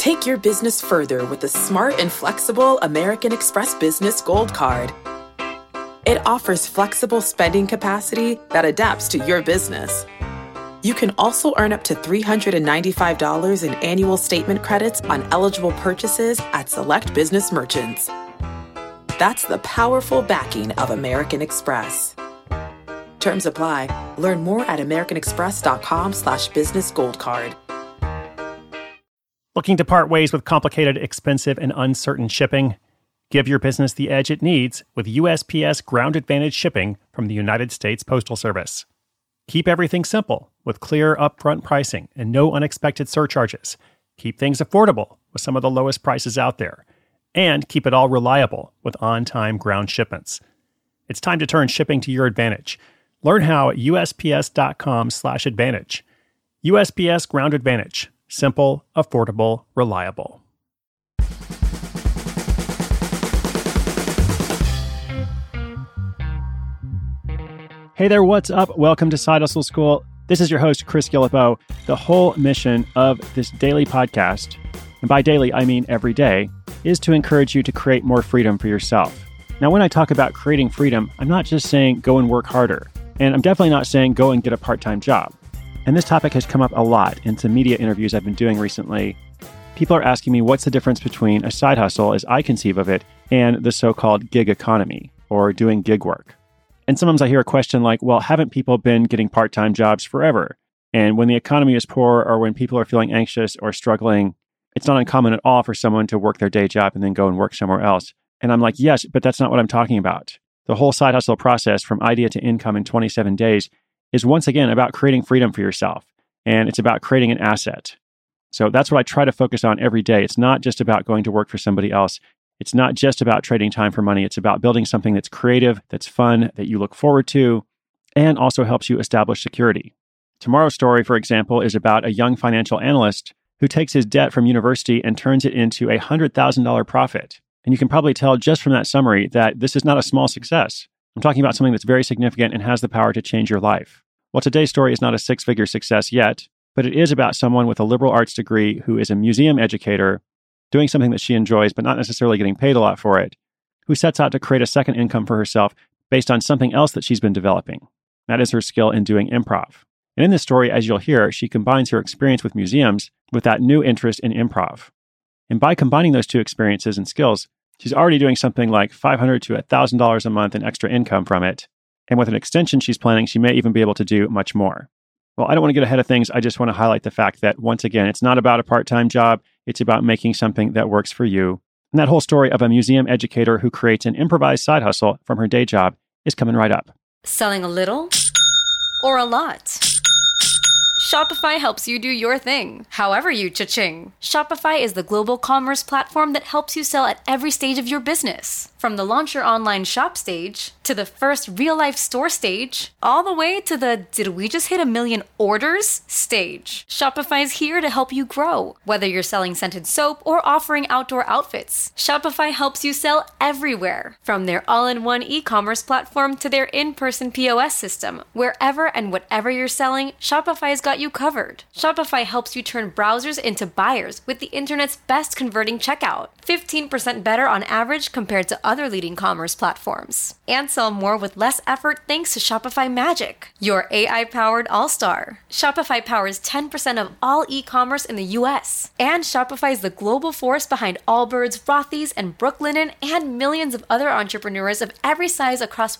Take your business further with the smart and flexible American Express Business Gold Card. It offers flexible spending capacity that adapts to your business. You can also earn up to $395 in annual statement credits on eligible purchases at select business merchants. That's the powerful backing of American Express. Terms apply. Learn more at americanexpress.com/businessgoldcard. Looking to part ways with complicated, expensive, and uncertain shipping? Give your business the edge it needs with USPS Ground Advantage shipping from the United States Postal Service. Keep everything simple with clear upfront pricing and no unexpected surcharges. Keep things affordable with some of the lowest prices out there. And keep it all reliable with on-time ground shipments. It's time to turn shipping to your advantage. Learn how at USPS.com/advantage. USPS Ground Advantage. Simple, affordable, reliable. Hey there, what's up? Welcome to Side Hustle School. This is your host, Chris Guillebeau. The whole mission of this daily podcast, and by daily, I mean every day, is to encourage you to create more freedom for yourself. Now, when I talk about creating freedom, I'm not just saying go and work harder. And I'm definitely not saying go and get a part-time job. And this topic has come up a lot in some media interviews I've been doing recently. People are asking me what's the difference between a side hustle, as I conceive of it, and the so-called gig economy, or doing gig work. And sometimes I hear a question like, well, haven't people been getting part-time jobs forever? And when the economy is poor or when people are feeling anxious or struggling, it's not uncommon at all for someone to work their day job and then go and work somewhere else. And I'm like, yes, but that's not what I'm talking about. The whole side hustle process from idea to income in 27 days is once again about creating freedom for yourself. And it's about creating an asset. So that's what I try to focus on every day. It's not just about going to work for somebody else. It's not just about trading time for money. It's about building something that's creative, that's fun, that you look forward to, and also helps you establish security. Tomorrow's story, for example, is about a young financial analyst who takes his debt from university and turns it into a $100,000 profit. And you can probably tell just from that summary that this is not a small success. I'm talking about something that's very significant and has the power to change your life. Well, today's story is not a six-figure success yet, but it is about someone with a liberal arts degree who is a museum educator, doing something that she enjoys, but not necessarily getting paid a lot for it, who sets out to create a second income for herself based on something else that she's been developing. That is her skill in doing improv. And in this story, as you'll hear, she combines her experience with museums with that new interest in improv. And by combining those two experiences and skills, she's already doing something like $500 to $1,000 a month in extra income from it. And with an extension she's planning, she may even be able to do much more. Well, I don't want to get ahead of things. I just want to highlight the fact that, once again, it's not about a part-time job. It's about making something that works for you. And that whole story of a museum educator who creates an improvised side hustle from her day job is coming right up. Selling a little or a lot? Shopify helps you do your thing, however you cha-ching. Shopify is the global commerce platform that helps you sell at every stage of your business. From the launch your online shop stage, to the first real-life store stage, all the way to the did we just hit 1 million orders stage. Shopify is here to help you grow. Whether you're selling scented soap or offering outdoor outfits, Shopify helps you sell everywhere. From their all-in-one e-commerce platform to their in-person POS system, wherever and whatever you're selling, Shopify's got you covered. Shopify helps you turn browsers into buyers with the internet's best converting checkout. 15% better on average compared to other leading commerce platforms. And sell more with less effort thanks to Shopify Magic, your AI-powered all-star. Shopify powers 10% of all e-commerce in the US. And Shopify is the global force behind Allbirds, Rothy's, and Brooklinen, and millions of other entrepreneurs of every size across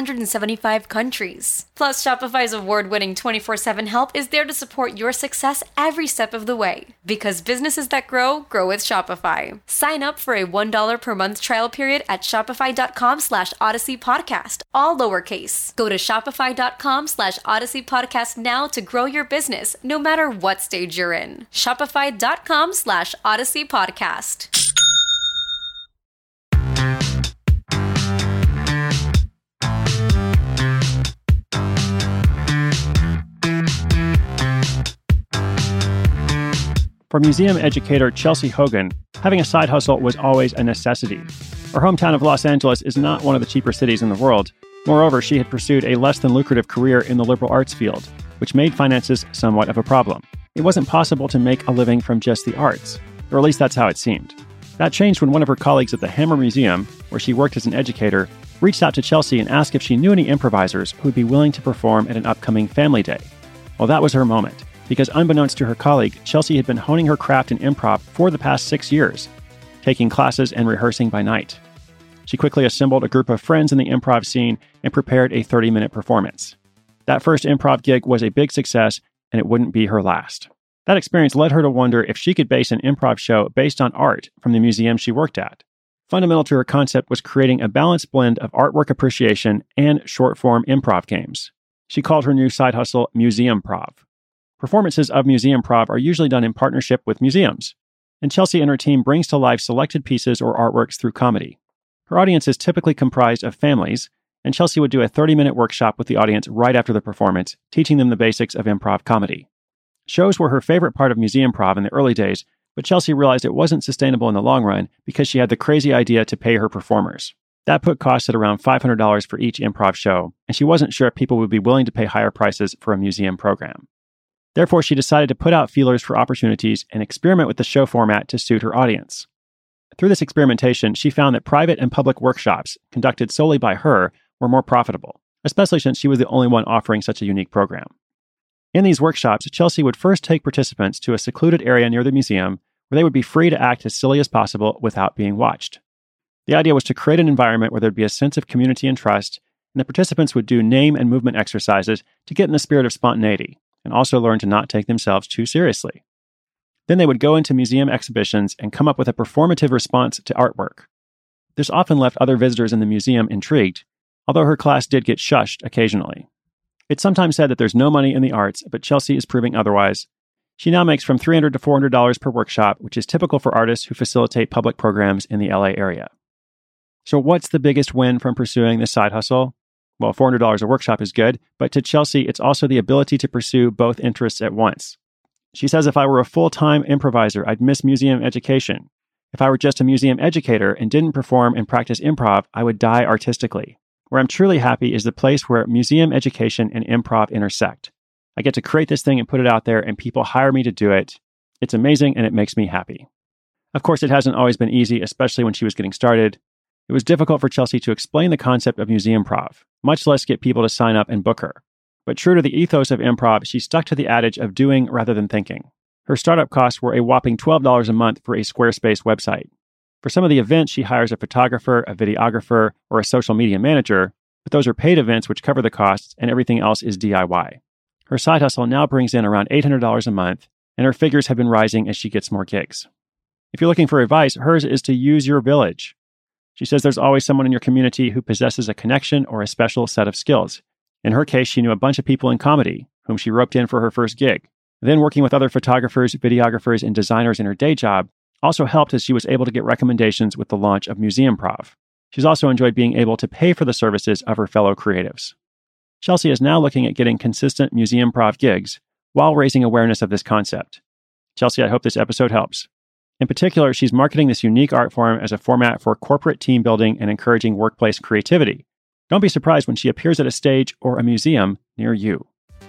175 countries. Plus, Shopify's award-winning 24/7 help is there to support your success every step of the way. Because businesses that grow, grow with Shopify. Sign up for a $1 per month trial period at shopify.com/Odyssey Podcast, all lowercase. Go to shopify.com/Odyssey Podcast now to grow your business, no matter what stage you're in. Shopify.com/Odyssey Podcast. For museum educator Chelsea Hogan, having a side hustle was always a necessity. Her hometown of Los Angeles is not one of the cheaper cities in the world. Moreover, she had pursued a less than lucrative career in the liberal arts field, which made finances somewhat of a problem. It wasn't possible to make a living from just the arts. or at least that's how it seemed. That changed when one of her colleagues at the Hammer Museum, where she worked as an educator, reached out to Chelsea and asked if she knew any improvisers who would be willing to perform at an upcoming family day. Well, that was her moment, because unbeknownst to her colleague, Chelsea had been honing her craft in improv for the past 6 years, taking classes and rehearsing by night. She quickly assembled a group of friends in the improv scene and prepared a 30-minute performance. That first improv gig was a big success, and it wouldn't be her last. That experience led her to wonder if she could base an improv show based on art from the museum she worked at. Fundamental to her concept was creating a balanced blend of artwork appreciation and short-form improv games. She called her new side hustle Museumprov. Performances of Museumprov are usually done in partnership with museums, and Chelsea and her team brings to life selected pieces or artworks through comedy. Her audience is typically comprised of families, and Chelsea would do a 30-minute workshop with the audience right after the performance, teaching them the basics of improv comedy. Shows were her favorite part of Museumprov in the early days, but Chelsea realized it wasn't sustainable in the long run because she had the crazy idea to pay her performers. That put costs at around $500 for each improv show, and she wasn't sure if people would be willing to pay higher prices for a museum program. Therefore, she decided to put out feelers for opportunities and experiment with the show format to suit her audience. Through this experimentation, she found that private and public workshops, conducted solely by her, were more profitable, especially since she was the only one offering such a unique program. In these workshops, Chelsea would first take participants to a secluded area near the museum where they would be free to act as silly as possible without being watched. The idea was to create an environment where there'd be a sense of community and trust, and the participants would do name and movement exercises to get in the spirit of spontaneity, and also learn to not take themselves too seriously. Then they would go into museum exhibitions and come up with a performative response to artwork. This often left other visitors in the museum intrigued, although her class did get shushed occasionally. It's sometimes said that there's no money in the arts, but Chelsea is proving otherwise. She now makes from $300 to $400 per workshop, which is typical for artists who facilitate public programs in the LA area. So what's the biggest win from pursuing this side hustle? Well, $400 a workshop is good, but to Chelsea, it's also the ability to pursue both interests at once. She says, if I were a full-time improviser, I'd miss museum education. If I were just a museum educator and didn't perform and practice improv, I would die artistically. Where I'm truly happy is the place where museum education and improv intersect. I get to create this thing and put it out there, and people hire me to do it. It's amazing, and it makes me happy. Of course, it hasn't always been easy, especially when she was getting started. It was difficult for Chelsea to explain the concept of Museumprov, much less get people to sign up and book her. But true to the ethos of improv, she stuck to the adage of doing rather than thinking. Her startup costs were a whopping $12 a month for a Squarespace website. For some of the events, she hires a photographer, a videographer, or a social media manager, but those are paid events which cover the costs, and everything else is DIY. Her side hustle now brings in around $800 a month, and her figures have been rising as she gets more gigs. If you're looking for advice, hers is to use your village. She says there's always someone in your community who possesses a connection or a special set of skills. In her case, she knew a bunch of people in comedy, whom she roped in for her first gig. Then working with other photographers, videographers, and designers in her day job also helped as she was able to get recommendations with the launch of Museumprov. She's also enjoyed being able to pay for the services of her fellow creatives. Chelsea is now looking at getting consistent Museumprov gigs while raising awareness of this concept. Chelsea, I hope this episode helps. In particular, she's marketing this unique art form as a format for corporate team building and encouraging workplace creativity. Don't be surprised when she appears at a stage or a museum near you.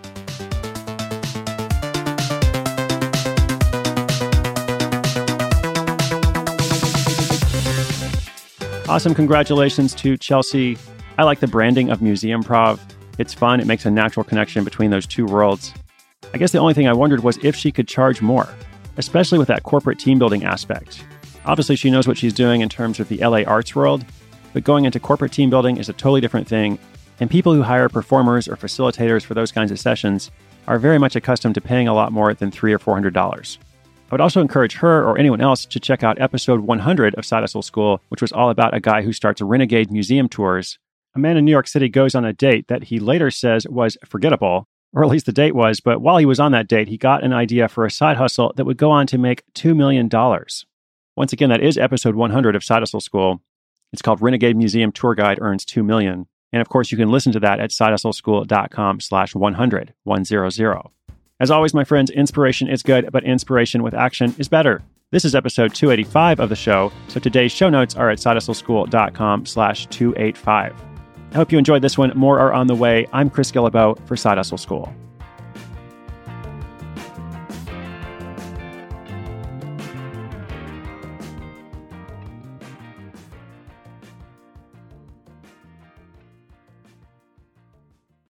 Awesome. Congratulations to Chelsea. I like the branding of Museumprov. It's fun. It makes a natural connection between those two worlds. I guess the only thing I wondered was if she could charge more, especially with that corporate team building aspect. Obviously, she knows what she's doing in terms of the LA arts world, but going into corporate team building is a totally different thing, and people who hire performers or facilitators for those kinds of sessions are very much accustomed to paying a lot more than $300 or $400. I would also encourage her or anyone else to check out episode 100 of Side Hustle School, which was all about a guy who starts renegade museum tours. A man in New York City goes on a date that he later says was forgettable, or at least the date was, but while he was on that date, he got an idea for a side hustle that would go on to make $2 million. Once again, that is episode 100 of Side Hustle School. It's called Renegade Museum Tour Guide Earns $2 Million. And of course, you can listen to that at sidehustleschool.com/100. As always, my friends, inspiration is good, but inspiration with action is better. This is episode 285 of the show, so today's show notes are at sidehustleschool.com/285. I hope you enjoyed this one. More are on the way. I'm Chris Guillebeau for Side Hustle School.